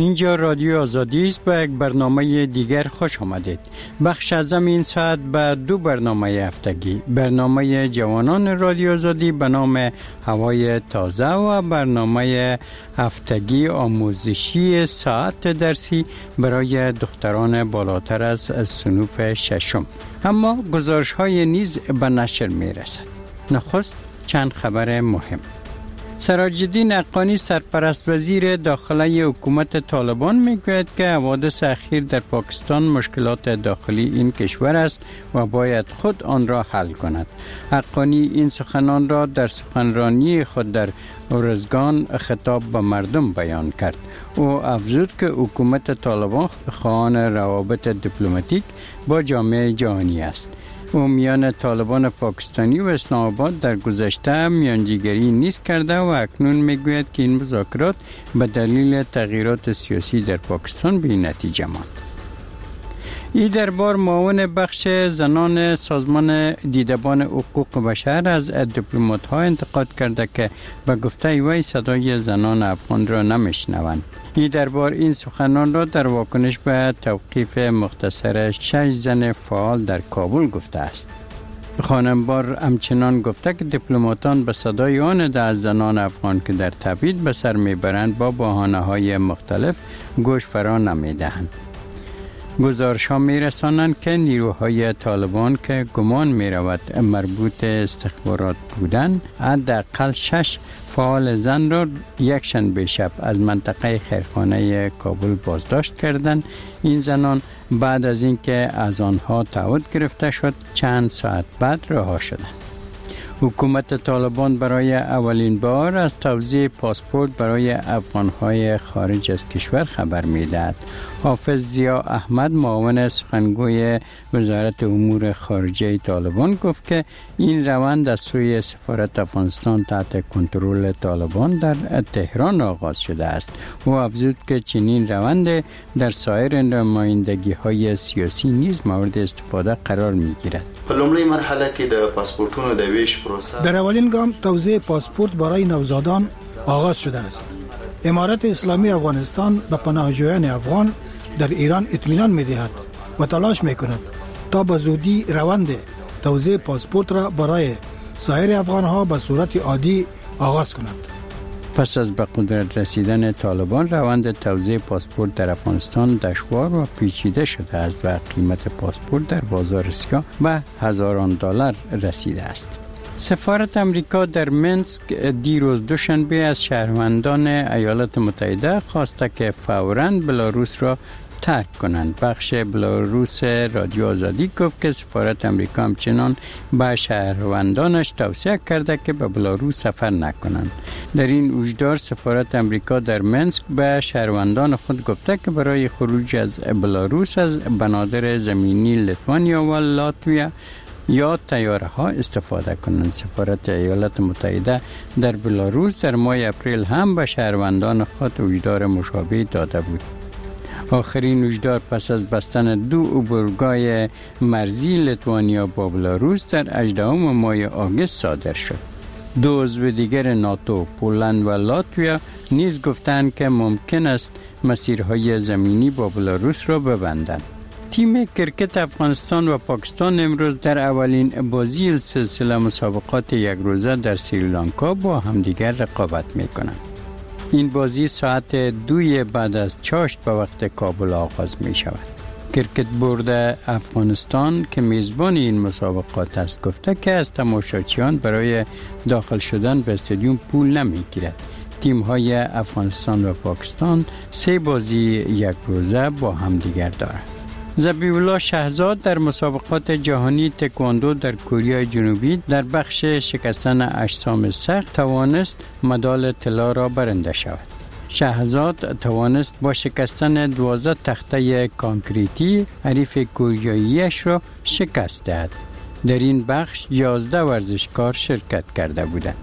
اینجا رادیو آزادی است. به یک برنامه دیگر خوش آمدید. بخش ازم این ساعت به دو برنامه هفتگی، برنامه جوانان رادیو آزادی به نام هوای تازه و برنامه هفتگی آموزشی ساعت درسی برای دختران بالاتر از صنف ششم. اما گزارش های نیز به نشر می رسد. نخست چند خبر مهم. سراج‌الدین حقانی سرپرست وزیر داخلی حکومت طالبان میگوید که حوادث اخیر در پاکستان مشکلات داخلی این کشور است و باید خود آن را حل کند. حقانی این سخنان را در سخنرانی خود در ارزگان خطاب به مردم بیان کرد. او افزود که حکومت طالبان خواهان روابط دیپلماتیک با جامعه جهانی است. او میان طالبان پاکستانی و اسلام آباد در گذشته میانجیگری نیز کرده و اکنون میگوید که این مذاکرات به دلیل تغییرات سیاسی در پاکستان به نتیجه ماند. این دربار معاون بخش زنان سازمان دیدبان حقوق بشر از دیپلمات‌ها انتقاد کرده که به گفته وی صدای زنان افغان را نمیشنوند. این دربار این سخنان را در واکنش به توقیف مختصر 6 زن فعال در کابل گفته است. خانمبار همچنان گفته که دیپلماتان به صدای آن از زنان افغان که در تبعید به سر میبرند با بهانه‌های مختلف گوش فرا نمیدهند. گزارش ها می رسانند که نیروهای طالبان که گمان می رود مربوط استخبارات بودند حداقل 6 فعال زن را یک شنبه شب از منطقه خیرخانه کابل بازداشت کردند. این زنان بعد از اینکه از آنها تعهد گرفته شد چند ساعت بعد رها شدند. حکومت طالبان برای اولین بار از توزیع پاسپورت برای افغانهای خارج از کشور خبر می‌دهد. حافظ ضیا احمد معاون سخنگوی وزارت امور خارجه طالبان گفت که این روند از سوی سفارت افغانستان تحت کنترل طالبان در تهران آغاز شده است. او افزود که چنین روند در سایر نمایندگی‌های سیاسی نیز مورد استفاده قرار می‌گیرد. په لومړی مرحله کې د پاسپورتونو د ویش پروسه در اولین گام توزیع پاسپورت برای نوزادان آغاز شده است. امارت اسلامی افغانستان به پناهجویان افغان در ایران اطمینان می‌دهد و تلاش می‌کند تا به زودی روند توزیع پاسپورت را برای سایر افغان‌ها به صورت عادی آغاز کند. پس از به قدرت رسیدن طالبان روند توزیع پاسپورت در افغانستان دشوار و پیچیده شده است و قیمت پاسپورت در بازار سیاه به هزاران دلار رسیده است. سفارت امریکا در منسک دیروز دوشنبه از شهروندان ایالات متحده خواسته که فوراً بلاروس را ترک کنند. بخش بلاروس رادیو آزادی گفت که سفارت امریکا همچنان به شهروندانش توصیه کرده که به بلاروس سفر نکنند. در این هشدار سفارت امریکا در منسک به شهروندان خود گفته که برای خروج از بلاروس از بنادر زمینی لیتوانیا و لاتویا یا طیاره ها استفاده کنند. سفارت ایالات متحده در بلاروس در ماه اپریل هم به شهروندان خود هشدار مشابه داده بود. آخرین هشدار پس از بستن 2 عبورگاه مرزی لیتوانیا با بلاروس در 18 ماه آگوست صادر شد. 2 عضو دیگر ناتو، پولند و لاتویا نیز گفتند که ممکن است مسیرهای زمینی با بلاروس را ببندند. تیم کرکت افغانستان و پاکستان امروز در اولین بازی سلسله مسابقات یک روزه در سریلانکا با همدیگر رقابت می‌کنند. این بازی ساعت 2 بعد از چاشت به وقت کابل آغاز می شود. کرکت بورد افغانستان که میزبان این مسابقات است گفته که از تماشاچیان برای داخل شدن به استادیوم پول نمی گیرد. تیم های افغانستان و پاکستان 3 بازی یک روزه با هم دیگر دارند. ذبیح‌الله شهزاد در مسابقات جهانی تکواندو در کره جنوبی در بخش شکستن اجسام سخت توانست مدال طلا را برنده شود. شهزاد توانست با شکستن 12 تخته کانکریتی حریف کوریایی‌اش را شکست دهد. در این بخش 11 ورزشکار شرکت کرده بودند.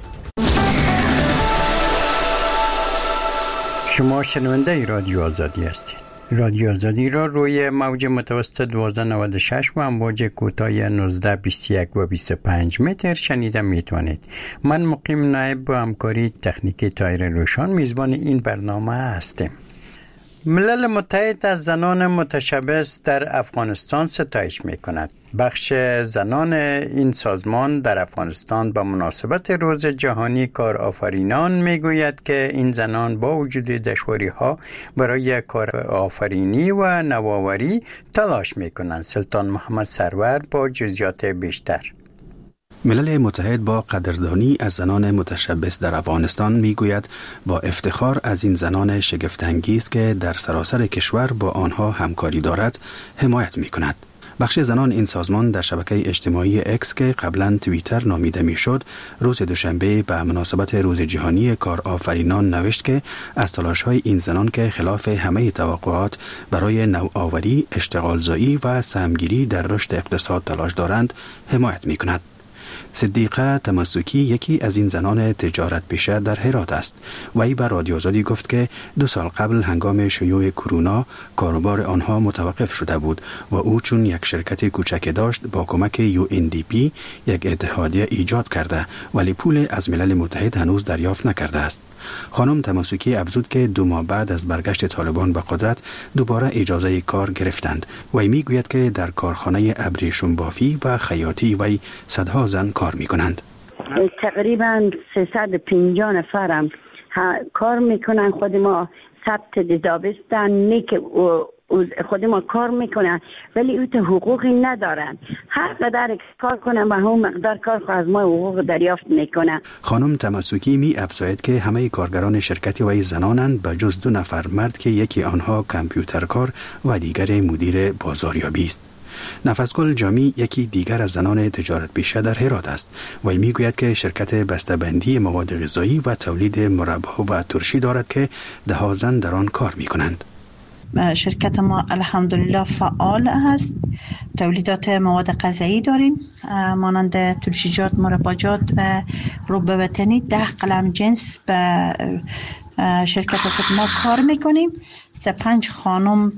شما شنونده رادیو آزادی هستید. رادیو آزادی را روی موج متوسط 1296 و امواج کوتاه 19 21 و 25 متر شنیده میتوانید. من مقیم نایب با همکاری تکنیکی طاهر روشان میزبان این برنامه هستم. ملل متحد از زنان متشبث در افغانستان ستایش می کند. بخش زنان این سازمان در افغانستان به مناسبت روز جهانی کارآفرینان می گوید که این زنان با وجود دشواری ها برای کارآفرینی و نوآوری تلاش می کنند. سلطان محمد سرور با جزئیات بیشتر. ملل متحد با قدردانی از زنان متشبث در افغانستان میگوید با افتخار از این زنان شگفت‌انگیز که در سراسر کشور با آنها همکاری دارد حمایت می کند. بخش زنان این سازمان در شبکه اجتماعی اکس که قبلا توییتر نامیده میشد، روز دوشنبه به مناسبت روز جهانی کارآفرینان نوشت که از تلاش‌های این زنان که خلاف همه توقعات برای نوآوری، اشتغالزایی و سهمگیری در رشد اقتصاد تلاش دارند حمایت می کند. صدیقه تمسکی یکی از این زنان تجارت پیشه در هرات است. وی به رادیو آزادی گفت که 2 سال قبل هنگام شیوع کرونا کاروبار آنها متوقف شده بود و او چون یک شرکت کوچک داشت با کمک UNDP یک اتحادیه ایجاد کرده ولی پول از ملل متحد هنوز دریافت نکرده است. خانم تمسکی افزود که 2 ماه بعد از برگشت طالبان به قدرت دوباره اجازه کار گرفتند. وی میگوید که در کارخانه ابریشم بافی و خیاطی وی صدها زن کار میکنند. تقریبا 350 نفرم کار میکنن. خود ما ثبت دابستان نیک خود ما کار میکنن ولی اوت حقوقی ندارن. هر قدر کار کنن به همون مقدار کار از ما حقوق دریافت میکنن. خانم تمسکی می افزاید که همه کارگران شرکتی و زنانند به جز 2 نفر مرد که یکی آنها کامپیوترکار و دیگر مدیر بازاریابی است. نفسگل جامی یکی دیگر از زنان تجارت پیشه در هرات است و میگوید که شرکت بسته‌بندی مواد غذایی و تولید مربا و ترشی دارد که 10 زن در آن کار میکنند. شرکت ما الحمدلله فعال است. تولیدات مواد غذایی داریم مانند ترشیجات، مرباجات و رب وطنی. 10 قلم جنس به شرکت خود ما کار میکنیم. 5 خانم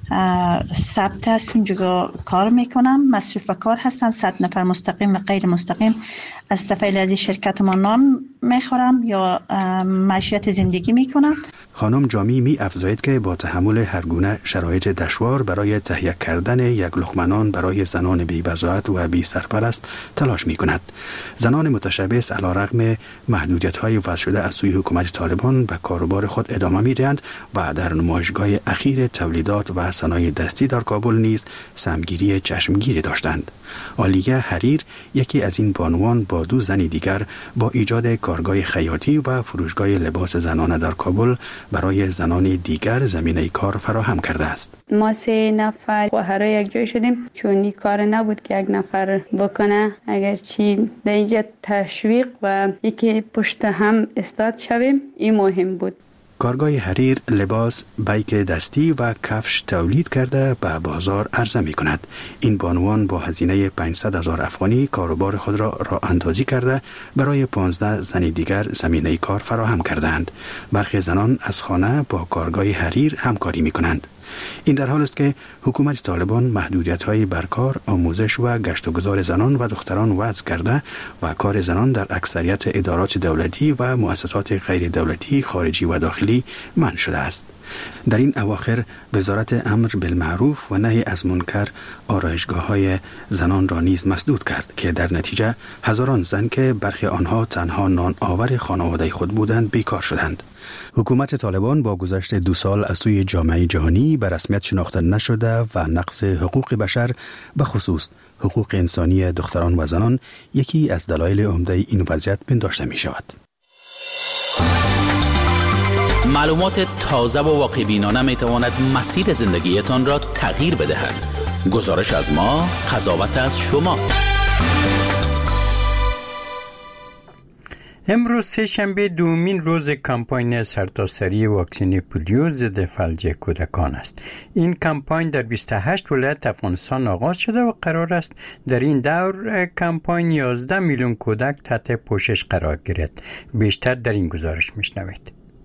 ثبت است اینجا کار میکنم، مصروف به کار هستم. 100 نفر مستقیم و غیر مستقیم از طفیل از شرکت ما نان میخورم یا معیشت زندگی میکنم. خانم جامی می افزاید که با تحمل هر گونه شرایط دشوار برای تهیه کردن یک لقمه نان برای زنان بی بضاعت و بی سرپرست تلاش می کند. زنان متشبث علیرغم محدودیت‌های وضع شده از سوی حکومت طالبان به کاروبار خود ادامه می‌دهند و در نمایشگاه اخیر تولیدات و صنایع دستی در کابل نیز سهمگیری چشمگیری داشتند. آلیه حریر یکی از این بانوان با 2 زن دیگر با ایجاد کارگاه خیاطی و فروشگاه لباس زنانه در کابل برای زنان دیگر زمینه کار فراهم کرده است. ما 3 نفر خواهرای یک جای شدیم چون این کار نبود که یک نفر بکنه. اگرچه در اینجا تشویق و یکی پشت هم استاد شویم این مهم بود. کارگاه حریر لباس، بیک دستی و کفش تولید کرده به بازار عرضه می کند. این بانوان با هزینه 500,000 افغانی کاروبار خود را راه اندازی کرده برای 15 زن دیگر زمینه کار فراهم کردند. برخی زنان از خانه با کارگاه حریر همکاری می کنند. این در حال است که حکومت طالبان محدودیت‌های بر کار، آموزش و گشت و گذار زنان و دختران وضع کرده و کار زنان در اکثریت ادارات دولتی و مؤسسات غیر دولتی خارجی و داخلی منع شده است. در این اواخر وزارت امر بالمعروف و نهی از منکر آرایشگاه‌های زنان را نیز مسدود کرد که در نتیجه هزاران زن که برخی آنها تنها نان آور خانواده خود بودند بیکار شدند. حکومت طالبان با گذشت 2 سال از سوی جامعه جهانی به رسمیت شناخته نشده و نقض حقوق بشر به خصوص حقوق انسانی دختران و زنان یکی از دلایل عمده این وضعیت پنداشته می شود. معلومات تازه و واقع‌بینانه می تواند مسیر زندگیتان را تغییر بدهد. گزارش از ما، قضاوت از شما. امروز 3 شنبه دومین روز کمپاین سرتاسری واکسن پولیو ضد فلج کودکان است. این کمپاین در 28 ولایت افغانستان آغاز شده و قرار است در این دور کمپاین 11 میلیون کودک تحت پوشش قرار گیرد. بیشتر در این گزارش میشنوید.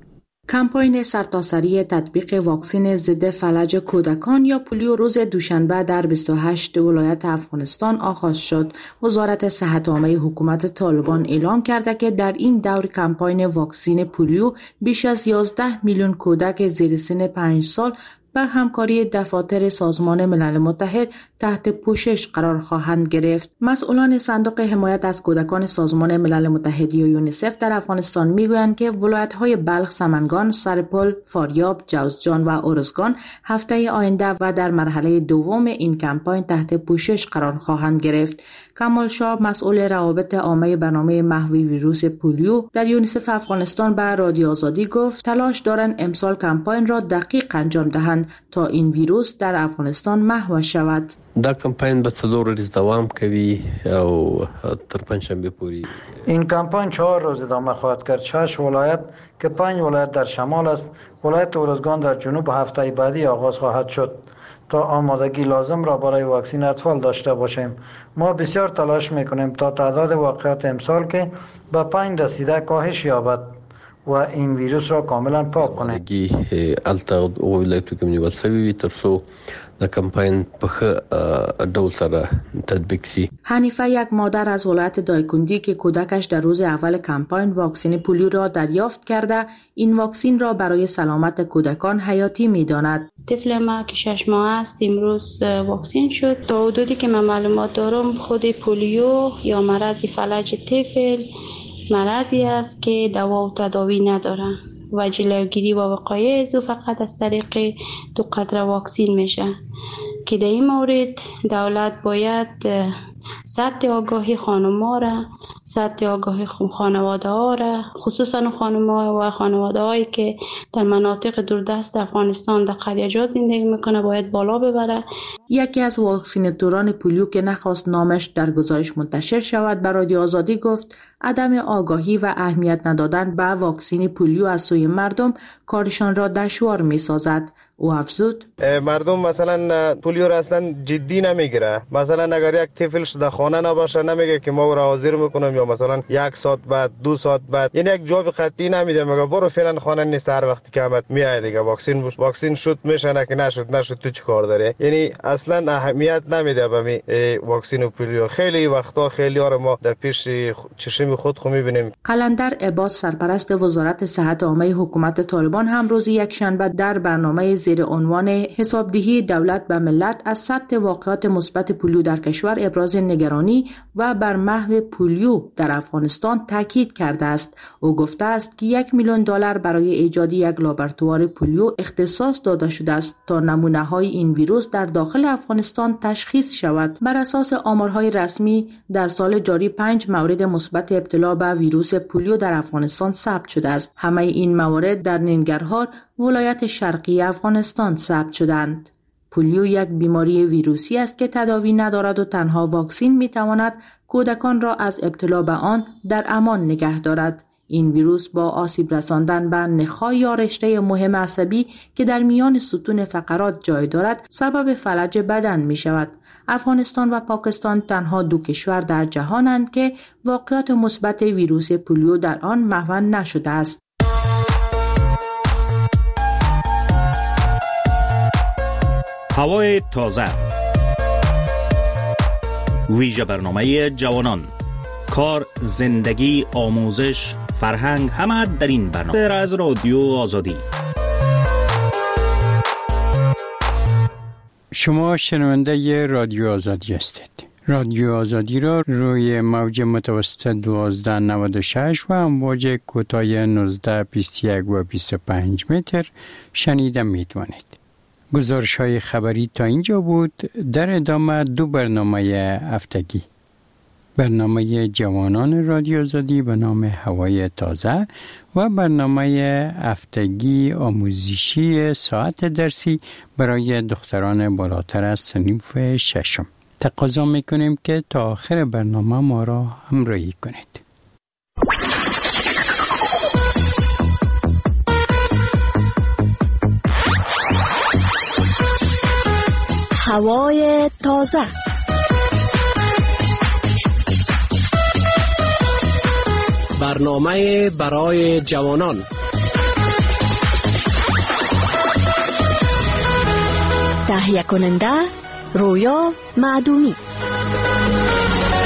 کمپاین سرتاسری تطبیق واکسن ضد فلج کودکان یا پولیو روز دوشنبه در 28 ولایت افغانستان آغاز شد. وزارت صحت عامه حکومت طالبان اعلام کرده که در این دور کمپاین واکسن پولیو بیش از 11 میلیون کودک زیر سن 5 سال با همکاری دفاتر سازمان ملل متحد تحت پوشش قرار خواهند گرفت. مسئولان صندوق حمایت از کودکان سازمان ملل متحد یا یونیسف در افغانستان میگویند که ولایت‌های بلخ، سمنگان، سرپل، فاریاب، جوزجان و ارزگان هفته آینده و در مرحله دوم این کمپاین تحت پوشش قرار خواهند گرفت. کمال شاه، مسئول روابط عامه برنامه محو ویروس پولیو در یونیسف افغانستان به رادیو آزادی گفت تلاش دارند امسال کمپاین را دقیق انجام دهند تا این ویروس در افغانستان محو شود. دا کمپاین به 4 روز دوام کوي او تر پنجشنبه پوری. این کمپاین 4 روز ادامه خواهد کرد. 6 ولایت که 5 ولایت در شمال است، ولایت ارزگان در جنوب هفته بعدی آغاز خواهد شد تا آمادگی لازم را برای واکسن اطفال داشته باشیم. ما بسیار تلاش میکنیم تا تعداد واقعات امسال که به 5 رسیده کاهش یابد و این ویروس را کاملا پاک کنیم. کی التا ولایتو کې نیول شوی ترڅو د کمپاین په ډول سره تطبیق شي. حنیفه، یک مادر از ولایت دایکندی که کودکش در روز اول کمپاین واکسن پولیو را دریافت کرده، این واکسن را برای سلامت کودکان حیاتی می‌داند. طفل ما که 6 ماه است امروز واکسن شد. تا حدودی که من معلومات دارم خود پولیو یا مرض فلج طفل مرضی است که دوا و تداوی نداره و جلوگیری و وقایع از فقط از طریق 2 قطره واکسن میشه که در این مورد دولت باید سطح آگاهی خانم‌ها را، سطح آگاهی خانواده ها را، خصوصا خانم‌ها و خانواده هایی که در مناطق دوردست افغانستان در قریه‌جات زندگی میکنه باید بالا ببره. یکی از واکسیناتوران پولیو که نخواست نامش در گزارش منتشر شود بر رادیو آزادی گفت عدم آگاهی و اهمیت ندادن به واکسن پولیو از سوی مردم کارشان را دشوار می‌سازد. او افزود مردم مثلا پولیو را اصلا جدی نمیگیره. مثلا اگر یک طفل در خانه نباشه نمیگه که ما را حاضر میکنم یا مثلا 1 ساعت بعد 2 ساعت بعد، یعنی یک جواب قطعی نمیده، میگه برو فعلا خانه نیست، هر وقتی که آمد میاد دیگه واکسن شد میشه نه که نشد تو چی کار داره. یعنی اصلا اهمیت نمیده به واکسن پولیو. خیلی وقتا خیلی ها ما در پیش چشم خود میبینیم. قلندر عباد، سرپرست وزارت صحت عامه حکومت طالبان، هم روز یکشنبه در برنامه زیر عنوان حسابدهی دولت به ملت از ثبت واقعات مثبت پولیو در کشور ابراز نگرانی و بر محو پولیو در افغانستان تاکید کرده است. او گفته است که $1 میلیون برای ایجاد یک لابراتوار پولیو اختصاص داده شده است تا نمونه‌های این ویروس در داخل افغانستان تشخیص شود. بر اساس آمارهای رسمی در سال جاری 5 مورد مثبت ابتلا به ویروس پولیو در افغانستان ثبت شده است. همه این موارد در ننگرهار، ولایت شرقی افغانستان ثبت شدند. پولیو یک بیماری ویروسی است که تداوی ندارد و تنها واکسن میتواند کودکان را از ابتلا به آن در امان نگه دارد. این ویروس با آسیب رساندن به نخاع یا رشته مهم عصبی که در میان ستون فقرات جای دارد سبب فلج بدن می شود. افغانستان و پاکستان تنها 2 کشور در جهانند که واقعات مثبت ویروس پولیو در آن محو نشده است. هوای تازه، ویژه برنامه جوانان، کار، زندگی، آموزش، فرهنگ، همه در این برنامه از رادیو آزادی. شما شنونده رادیو آزادی هستید. رادیو آزادی را روی موج متوسط 1296 و امواج کوتاه 19، 21 و 25 متر شنیده می‌توانید. گزارش‌های خبری تا اینجا بود. در ادامه 2 برنامه هفتگی. برنامه جوانان رادیو آزادی به نام هوای تازه و برنامه هفتگی آموزشی ساعت درسی برای دختران بالاتر از صنف 6. تقاضا میکنیم که تا آخر برنامه ما را همراهی کنید. هوای تازه، برنامه برای جوانان. تهیه کننده رویا معدومی.